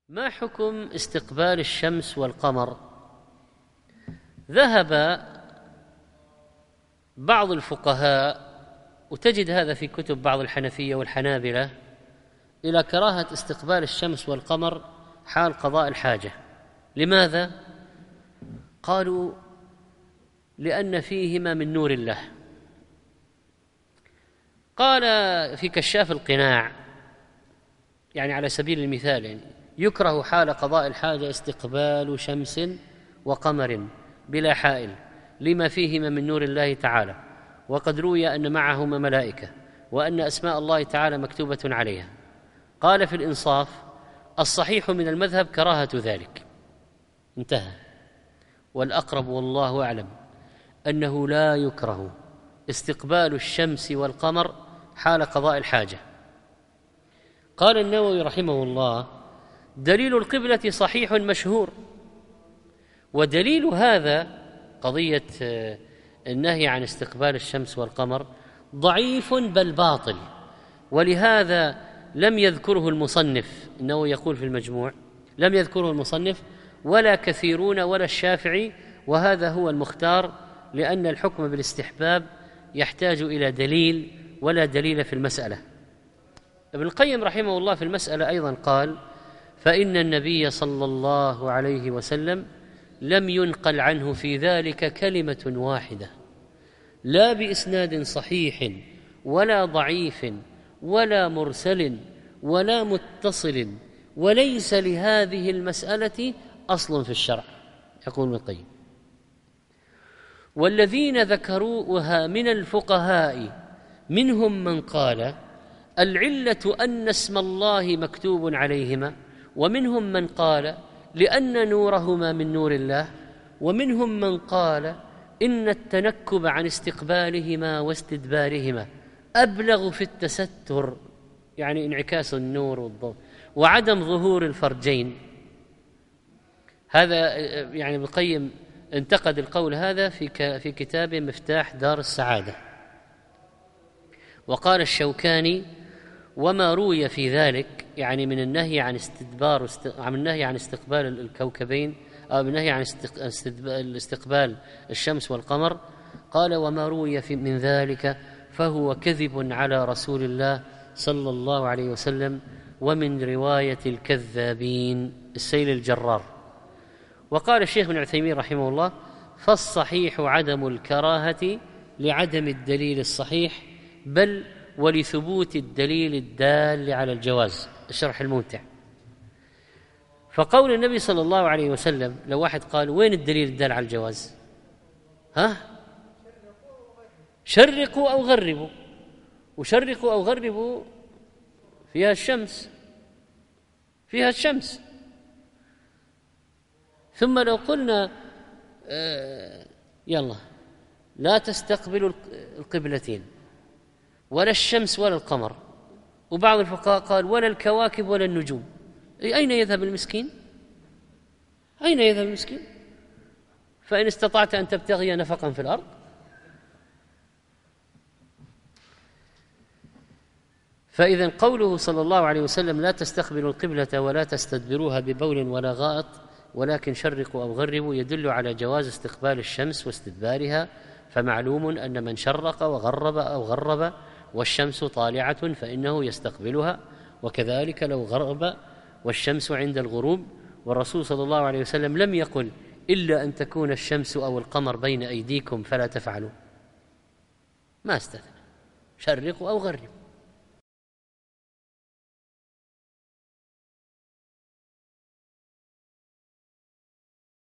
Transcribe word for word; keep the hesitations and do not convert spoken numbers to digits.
ما حكم استقبال الشمس والقمر؟ ذهب بعض الفقهاء، وتجد هذا في كتب بعض الحنفية والحنابلة، إلى كراهة استقبال الشمس والقمر حال قضاء الحاجة. لماذا؟ قالوا لأن فيهما من نور الله. قال في كشاف القناع، يعني على سبيل المثال، يعني يكره حال قضاء الحاجة استقبال شمس وقمر بلا حائل لما فيهما من نور الله تعالى، وقد روي أن معهما ملائكة، وأن أسماء الله تعالى مكتوبة عليها. قال في الإنصاف: الصحيح من المذهب كراهة ذلك. انتهى. والأقرب والله أعلم أنه لا يكره استقبال الشمس والقمر حال قضاء الحاجة. قال النووي رحمه الله: دليل القبلة صحيح مشهور، ودليل هذا قضية النهي عن استقبال الشمس والقمر ضعيف بل باطل، ولهذا لم يذكره المصنف. إنه يقول في المجموع: لم يذكره المصنف ولا كثيرون ولا الشافعي، وهذا هو المختار، لأن الحكم بالاستحباب يحتاج إلى دليل، ولا دليل في المسألة. ابن القيم رحمه الله في المسألة أيضا قال: فإن النبي صلى الله عليه وسلم لم ينقل عنه في ذلك كلمة واحدة، لا بإسناد صحيح ولا ضعيف ولا مرسل ولا متصل، وليس لهذه المسألة أصل في الشرع. يقول ابن القيم: والذين ذكروها من الفقهاء منهم من قال العلة أن اسم الله مكتوب عليهما، ومنهم من قال لأن نورهما من نور الله، ومنهم من قال إن التنكب عن استقبالهما واستدبارهما أبلغ في التستر، يعني انعكاس النور والضوء، وعدم ظهور الفرجين. هذا يعني ابن القيم انتقد القول هذا في في كتابه مفتاح دار السعادة. وقال الشوكاني: وما روي في ذلك، يعني من النهي عن استدبار عن النهي عن استقبال الكوكبين، أو من النهي عن استقبال الشمس والقمر، قال: وما روي في من ذلك فهو كذب على رسول الله صلى الله عليه وسلم، ومن رواية الكذابين السيل الجرار. وقال الشيخ ابن عثيمين رحمه الله: فالصحيح عدم الكراهة لعدم الدليل الصحيح، بل ولثبوت الدليل الدال على الجواز. الشرح الممتع. فقول النبي صلى الله عليه وسلم، لو واحد قال: وين الدليل الدال على الجواز؟ ها؟ شرقوا أو غربوا، وشرقوا أو غربوا فيها الشمس، فيها الشمس. ثم لو قلنا آه يلا لا تستقبلوا القبلتين، ولا الشمس ولا القمر، وبعض الفقهاء قال ولا الكواكب ولا النجوم، أين يذهب المسكين؟ أين يذهب المسكين؟ فإن استطعت أن تبتغي نفقا في الأرض. فإذا قوله صلى الله عليه وسلم: لا تستقبلوا القبلة ولا تستدبروها ببول ولا غائط، ولكن شرقوا أو غربوا، يدل على جواز استقبال الشمس واستدبارها. فمعلوم أن من شرق وغرب أو غرب والشمس طالعة فإنه يستقبلها، وكذلك لو غرب والشمس عند الغروب. والرسول صلى الله عليه وسلم لم يقل: إلا أن تكون الشمس أو القمر بين أيديكم فلا تفعلوا. ما استثنى: شرقوا أو غربوا.